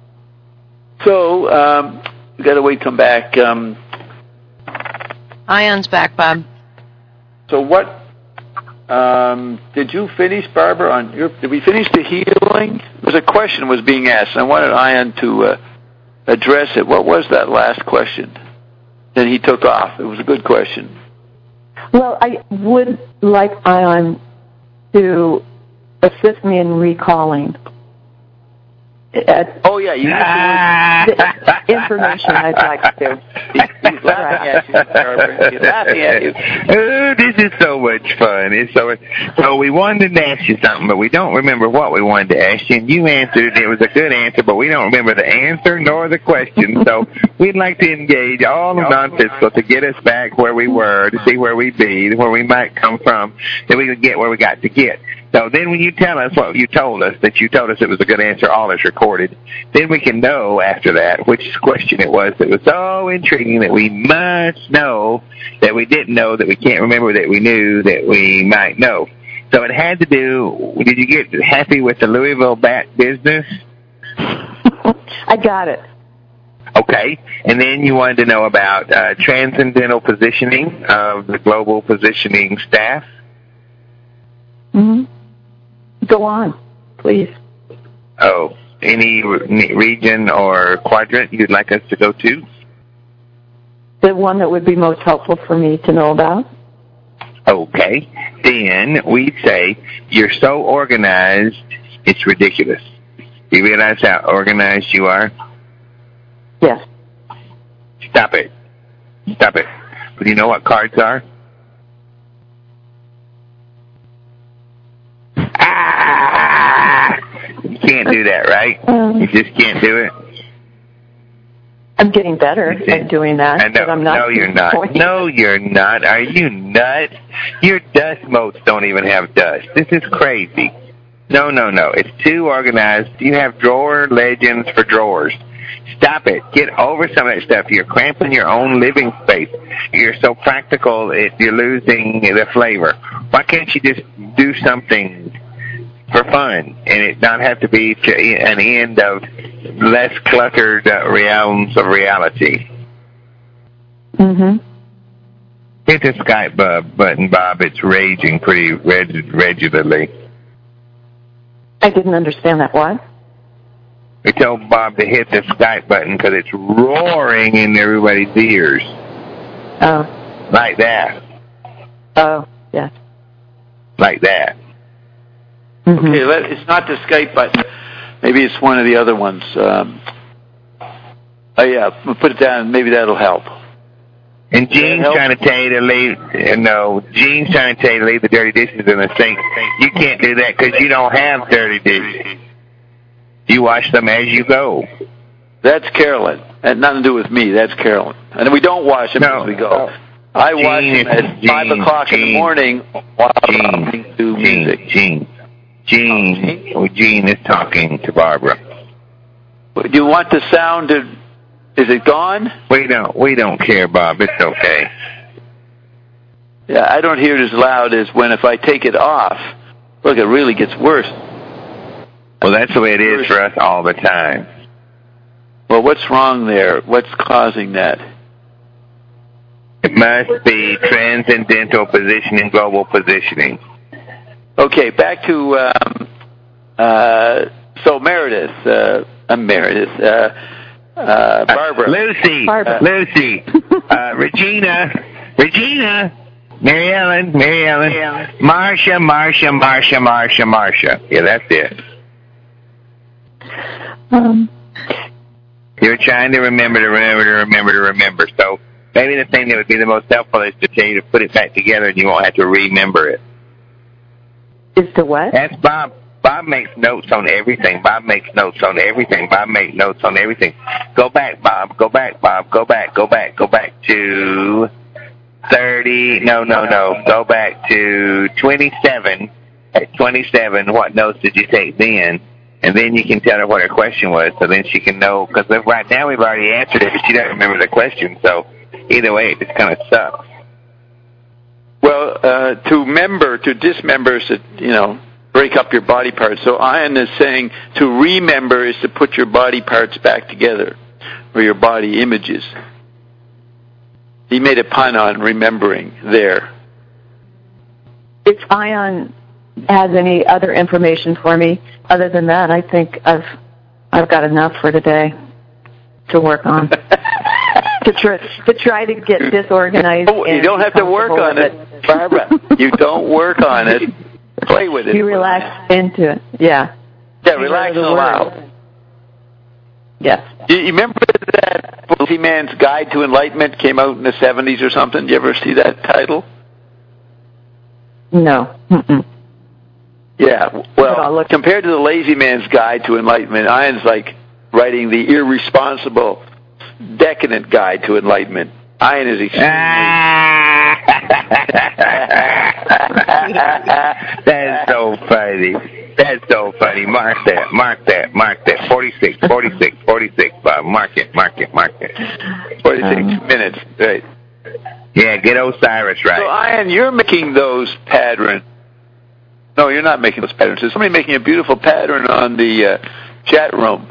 So um, we got to wait till back. Um, Ion's back, Bob. So what? Um, did you finish, Barbara? On your, did we finish the healing? There was a question was being asked. I wanted Ion to uh, address it. What was that last question? Then he took off. It was a good question. Well, I would like Ion to assist me in recalling. Uh, oh, yeah, you ah. the information I'd like to. He's laughing at you, Barbara. He's laughing at you. Oh, this is so much fun. It's so much. So we wanted to ask you something, but we don't remember what we wanted to ask you, and you answered. It was a good answer, but we don't remember the answer nor the question. So we'd like to engage all of non-physical to get us back where we were, to see where we be, where we might come from, that we could get where we got to get. So then when you tell us what you told us, that you told us it was a good answer, all is recorded, then we can know after that which question it was that was so intriguing that we must know, that we didn't know, that we can't remember, that we knew, that we might know. So it had to do, did you get happy with the Louisville bat business? I got it. Okay. And then you wanted to know about uh, transcendental positioning of the global positioning staff? Mm-hmm. Go on, please. Oh, any re- region or quadrant you'd like us to go to? The one that would be most helpful for me to know about. Okay. Then we'd say, you're so organized, it's ridiculous. Do you realize how organized you are? Yes. Stop it. Stop it. But do you know what cards are? Ah! You can't do that, right? Um, you just can't do it? I'm getting better at doing that, I know. but I'm not. No, you're not. No, you're not. Are you nuts? Your dust motes don't even have dust. This is crazy. No, no, no. It's too organized. You have drawer legends for drawers. Stop it. Get over some of that stuff. You're cramping your own living space. You're so practical, it, you're losing the flavor. Why can't you just do something for fun and it not have to be to an end of less cluttered uh, realms of reality? Mm-hmm. Hit the Skype bub button, Bob. It's raging pretty reg- regularly. I didn't understand that. What? We told Bob to hit the Skype button because it's roaring in everybody's ears. Oh. Like that. Oh, yes. Like that. Mm-hmm. Okay, let, it's not the Skype button. Maybe it's one of the other ones. Um, oh, yeah, we'll put it down. Maybe that'll help. And Gene's trying to tell you to leave, no, Gene's trying to tell you to leave the dirty dishes in the sink. You can't do that because you don't have dirty dishes. You wash them as you go. That's Carolyn. That had nothing to do with me. That's Carolyn. And we don't wash them no, as we go. No. I Gene, wash them at Gene, five o'clock Gene, in the morning while Gene, I'm listening to Gene, music. Gene, Gene, oh, Gene is talking to Barbara. Do you want the sound to... Is it gone? We don't. We don't care, Bob. It's okay. Yeah, I don't hear it as loud as when if I take it off. Look, it really gets worse. Well, that's the way it is for us all the time. Well, what's wrong there? What's causing that? It must be transcendental positioning, global positioning. Okay, back to um, uh, so Meredith. Uh, uh, Meredith. Uh, Uh, Barbara. Uh, Lucy. Barbara. Lucy. uh, Regina. Regina. Mary Ellen. Mary Ellen. Marcia, Marcia, Marcia, Marcia, Marcia. Yeah, that's it. Um. You're trying to remember to remember to remember to remember. So maybe the thing that would be the most helpful is to tell you to put it back together and you won't have to remember it. Is to what? That's Bob. Bob makes notes on everything. Bob makes notes on everything. Bob makes notes on everything. Go back, Bob. Go back, Bob. Go back. Go back. Go back to thirty. No, no, no. Go back to twenty-seven. At twenty-seven, what notes did you take then? And then you can tell her what her question was, so then she can know. Because right now we've already answered it, but she doesn't remember the question. So either way, it just kind of sucks. Well, uh, to member, to dismember is to, you know, break up your body parts. So Ian is saying to remember is to put your body parts back together, or your body images. He made a pun on remembering there. If Ion has any other information for me, other than that, I think I've I've got enough for today to work on. to try to try to get disorganized. Oh, you don't have to work on it, it, Barbara. You don't work on it. Play with it. You relax into it. Yeah. Yeah, relax and allow. Yes. You, you remember that Lazy Man's Guide to Enlightenment came out in the seventies or something? Did you ever see that title? No. Mm-mm. Yeah. Well, compared to the Lazy Man's Guide to Enlightenment, Ian's like writing the irresponsible, decadent Guide to Enlightenment. Ian is extremely... That's so funny. That's so funny. Mark that. Mark that. Mark that. forty-six, forty-six, forty-six, Bob. Mark it. Mark it. Mark it. forty-six um, minutes. Right. Yeah, get Osiris right. So, Ian, you're making those patterns. No, you're not making those patterns. There's somebody making a beautiful pattern on the uh, chat room.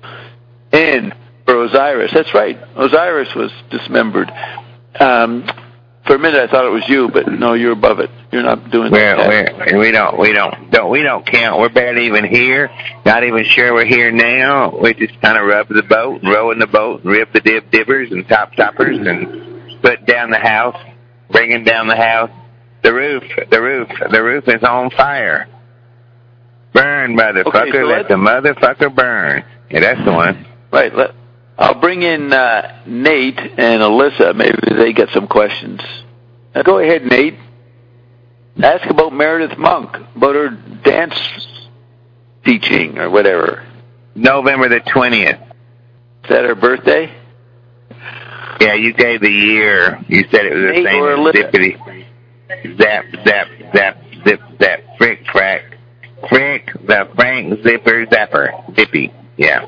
In for Osiris. That's right. Osiris was dismembered. Um, for a minute, I thought it was you, but no, you're above it. You're not doing we're, that. We're, we don't, we don't, don't, we don't count. We're barely even here. Not even sure we're here now. We just kind of rub the boat, and row in the boat, and rip the dib dibbers and top toppers, and put down the house, bringing down the house. The roof, the roof, the roof is on fire. Burn, motherfucker! Okay, so let the motherfucker burn. Yeah, that's the one. Right. Let, I'll bring in uh, Nate and Alyssa. Maybe they get some questions. Now go ahead, Nate. Ask about Meredith Monk, about her dance teaching or whatever. November the twentieth. Is that her birthday? Yeah, you gave the year. You said it was the Nate same or as Alyssa? Zippity. Zap, zap, zap, zip, zap, frick, frack. Frick, the Frank Zipper Zapper. Zippy, yeah.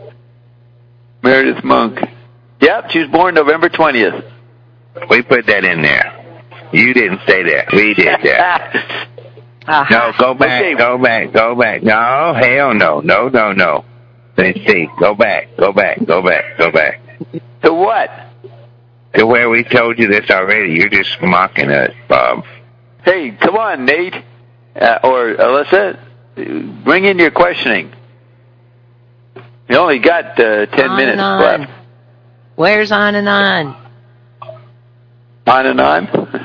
Meredith Monk. Yep, she was born November twentieth. We put that in there. You didn't say that. We did that. uh-huh. No, go back, okay. go back, go back. No, hell no, no, no, no. Let's see. Go back, go back, go back, go back. To what? To where we told you this already. You're just mocking us, Bob. Hey, come on, Nate. Uh, or Alyssa, bring in your questioning. You only got uh, ten on minutes and left. Where's on and on? On and on?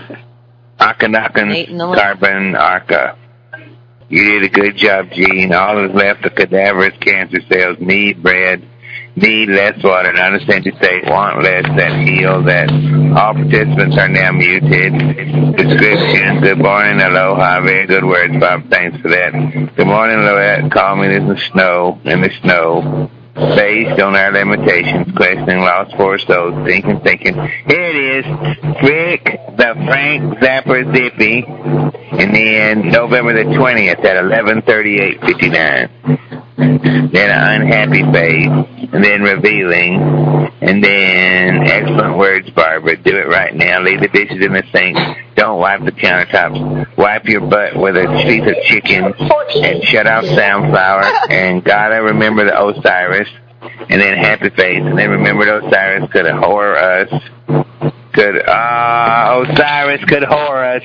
Akhenaten, Carbon, Arca. You did a good job, Gene. All that's left are cadaverous cancer cells, need bread, need less water, and understand you say want less, that heal, that all participants are now muted. Description, good morning, aloha, very good words, Bob, thanks for that. Good morning, Lorette, call me in the snow, in the snow. Based on our limitations, questioning lost for souls, thinking, thinking. Here it is, Frick, the Frank Zapper Zippy, and then November the twentieth at eleven thirty-eight fifty-nine. Then an unhappy face, and then revealing, and then excellent words, Barbara. Do it right now. Leave the dishes in the sink. Don't wipe the countertops. Wipe your butt with a piece of chicken, and shut off Soundflower, and gotta remember the Osiris, and then happy face, and then remember the Osiris could whore us. Could, ah, uh, Osiris could whore us.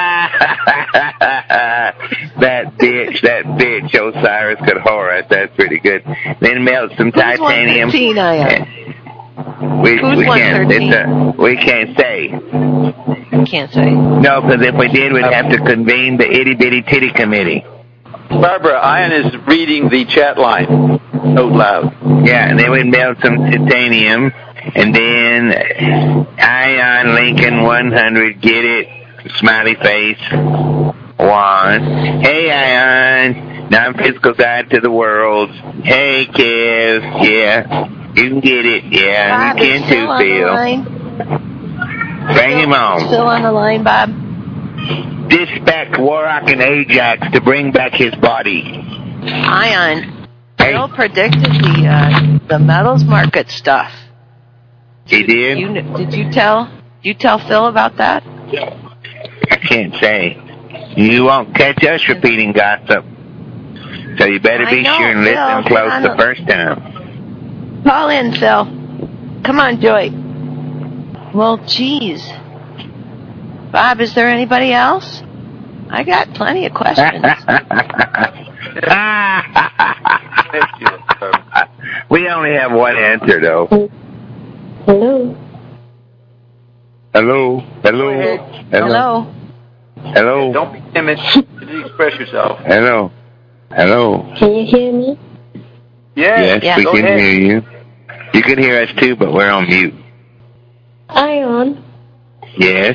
That bitch, that bitch, Osiris could whore us. That's pretty good. Then melt some Who's titanium. one thirteen, I am? We, Who's we can't. It's a, we can't say. Can't say. No, because if we did, we'd have to convene the itty bitty titty committee. Barbara, Ian is reading the chat line out loud. Yeah, and then we'd melt some titanium, and then Ion Lincoln one hundred, get it, smiley face, one. Hey, Ion, non-physical guide to the world. Hey, Kev, yeah, you can get it, yeah, Bob, you can too, Phil. Bring still, him on. Still on the line, Bob? Dispatch Warrock and Ajax to bring back his body. Ion, hey. Phil predicted the uh, the metals market stuff. He did? You, did you tell Did you tell Phil about that? I can't say. You won't catch us repeating gossip. So you better be know, sure and Phil, listen close the a... first time. Call in, Phil. Come on, Joy. Well, geez. Bob, is there anybody else? I got plenty of questions. We only have one answer, though. Hello. Hello. Hello. Hello. Hello. Don't be timid. Express yourself. Hello. Hello. Can you hear me? Yeah. Yes, yeah. we Go can ahead. hear you. You can hear us too, but we're on mute. Ion. Yes.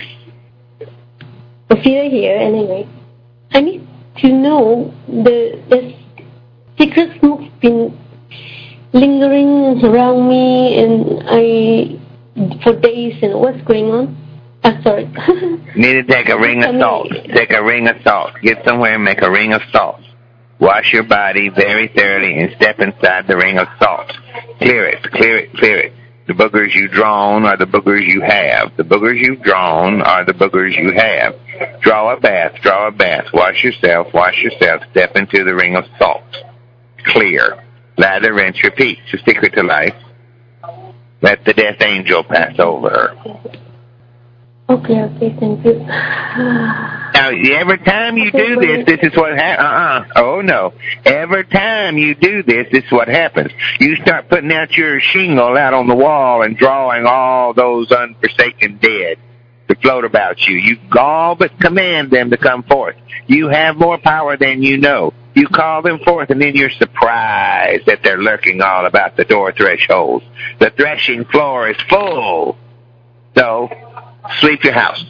Sophia here, anyway. I need to know the, the secret smoke's been lingering around me and I for days, and what's going on? I'm sorry. Need to take a ring of salt. Take a ring of salt. Get somewhere and make a ring of salt. Wash your body very thoroughly and step inside the ring of salt. Clear it, clear it, clear it. The boogers you've drawn are the boogers you have. The boogers you've drawn are the boogers you have. Draw a bath, draw a bath. Wash yourself, wash yourself. Step into the ring of salt. Clear. Lather, rinse, repeat. It's a secret to life. Let the death angel pass over her. Okay, okay, thank you. Now, every time you do this, this is what happens. Uh-uh. Oh, no. Every time you do this, this is what happens. You start putting out your shingle out on the wall and drawing all those unforsaken dead to float about you. You all but command them to come forth. You have more power than you know. You call them forth, and then you're surprised that they're lurking all about the door thresholds. The threshing floor is full. So, sweep your house.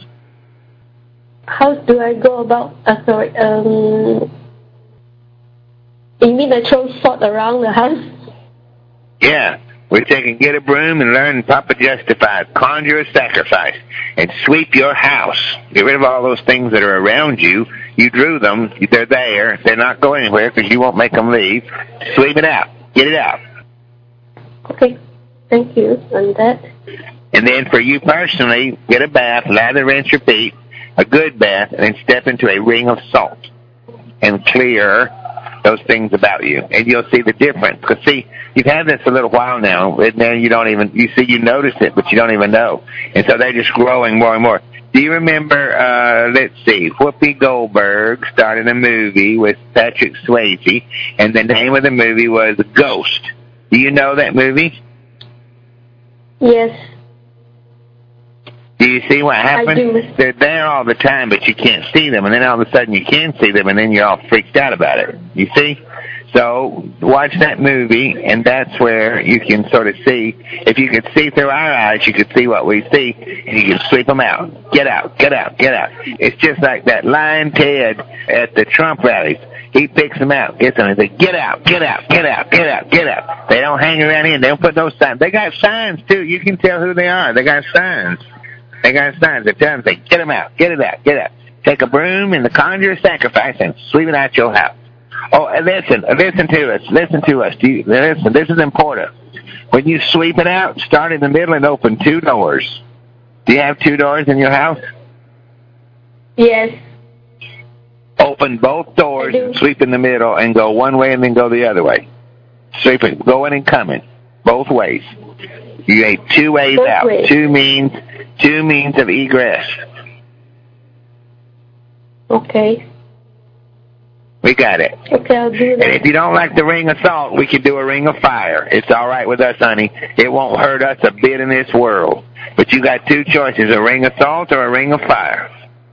How do I go about, uh, sorry, um, you mean I throw salt around the house? Yeah. We're taking get a broom and learn Papa Justifies, conjure a sacrifice, and sweep your house. Get rid of all those things that are around you. You drew them. They're there. They're not going anywhere because you won't make them leave. Sweep it out. Get it out. Okay. Thank you on that. And then for you personally, get a bath, lather, rinse, repeat, a good bath, and then step into a ring of salt and clear those things about you. And you'll see the difference. Because, see, you've had this a little while now, and then you don't even, you see, you notice it, but you don't even know. And so they're just growing more and more. Do you remember, uh, let's see, Whoopi Goldberg started a movie with Patrick Swayze, and the name of the movie was Ghost. Do you know that movie? Yes. Do you see what happens? I do. They're there all the time, but you can't see them, and then all of a sudden you can see them, and then you're all freaked out about it. You see? So watch that movie, and that's where you can sort of see. If you could see through our eyes, you could see what we see, and you can sweep them out. Get out, get out, get out. It's just like that Lion Ted at the Trump rallies. He picks them out, gets them, and says, get out, get out, get out, get out, get out. They don't hang around here. They don't put those signs. They got signs, too. You can tell who they are. They got signs. They got signs that tell them, say, get them out, get it out, get it out. Take a broom and the conjure a sacrifice and sweep it out your house. Oh, and listen, listen to us, listen to us. Do you, listen, this is important. When you sweep it out, start in the middle and open two doors. Do you have two doors in your house? Yes. Open both doors and sweep in the middle and go one way and then go the other way. Sweep it, going and coming, both ways. You ate two ways both out, ways. two means, two means of egress. Okay. We got it. Okay, I'll do that. And if you don't like the ring of salt, we could do a ring of fire. It's all right with us, honey. It won't hurt us a bit in this world. But you got two choices, a ring of salt or a ring of fire.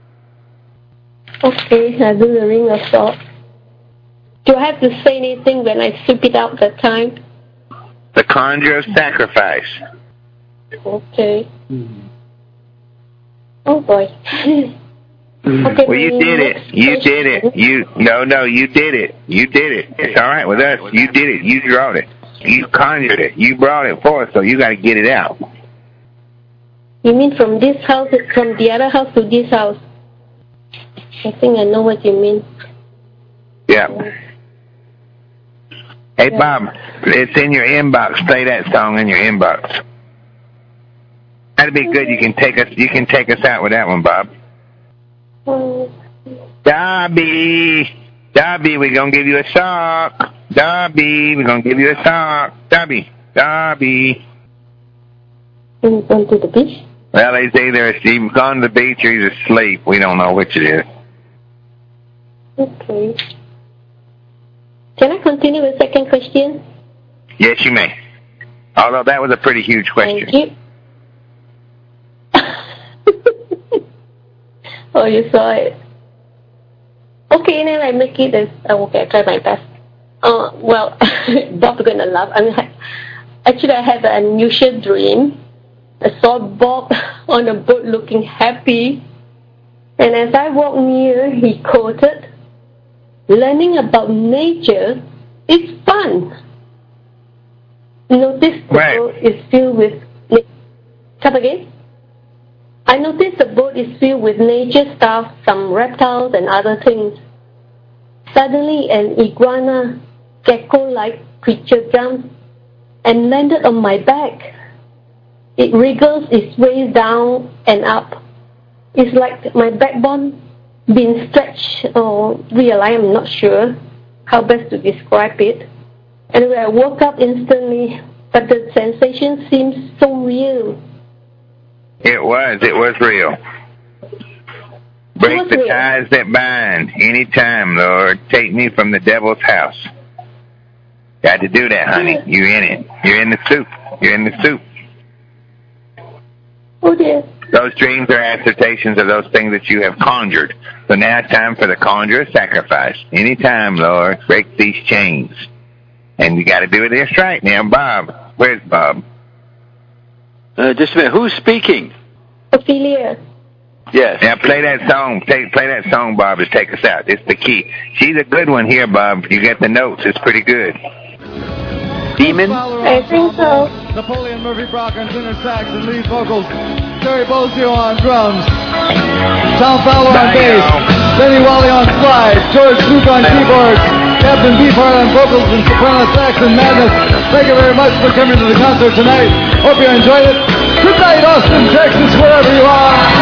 Okay, I'll do the ring of salt. Do I have to say anything when I sweep it out that time? The conjure of sacrifice. Okay. Mm-hmm. Oh, boy. Okay, well, you did it. You did it. You no, no, you did it. You did it. It's all right with us. You did it. You drawed it. You conjured it. You brought it forth, so you got to get it out. You mean from this house, from the other house to this house? I think I know what you mean. Yeah. Hey, Bob, it's in your inbox. Play that song in your inbox. That'd be good. You can take us. You can take us out with that one, Bob. Dobby, Dobby, we're gonna give you a sock. Dobby, we're gonna give you a sock. Dobby, Dobby. He's gone to the beach? Well, he's either he's gone to the beach or he's asleep. We don't know which it is. Okay. Can I continue with the second question? Yes, you may. Although that was a pretty huge question. Thank you. Oh, you saw it. Okay, then I make it as, oh, okay, I try my best. Uh, well, Bob's going to laugh. I mean, actually I had an unusual dream. I saw Bob on a boat looking happy. And as I walked near, he quoted, "Learning about nature is fun." Notice the right. boat is filled with... Come again? I noticed the boat is filled with nature stuff, some reptiles and other things. Suddenly an iguana, gecko-like creature jumped and landed on my back. It wriggles its way down and up. It's like my backbone being stretched or realigned, I'm not sure how best to describe it. Anyway, I woke up instantly, but the sensation seems so real. It was. It was real. Break was the real. ties that bind. Anytime, Lord, take me from the devil's house. Got to do that, honey. You're in it. You're in the soup. You're in the soup. Oh, dear. Those dreams are assertions of those things that you have conjured. So now it's time for the conjurer's sacrifice. Anytime, Lord, break these chains. And you got to do it just right. Now, Bob. Where's Bob? Uh, just a minute. Who's speaking? Ophelia. Yes. Now play that song. Take, play that song, Bob, to take us out. It's the key. She's a good one here, Bob. You get the notes. It's pretty good. Demon? I think so. Napoleon Murphy Brock on tenor sax and lead vocals. Terry Bozio on drums. Tom Fowler on bass. Lenny Wally on slide. George Luke on keyboards. Captain Beefheart on vocals and soprano sax and madness. Thank you very much for coming to the concert tonight. Hope you enjoyed it. Good night, Austin, Texas, wherever you are.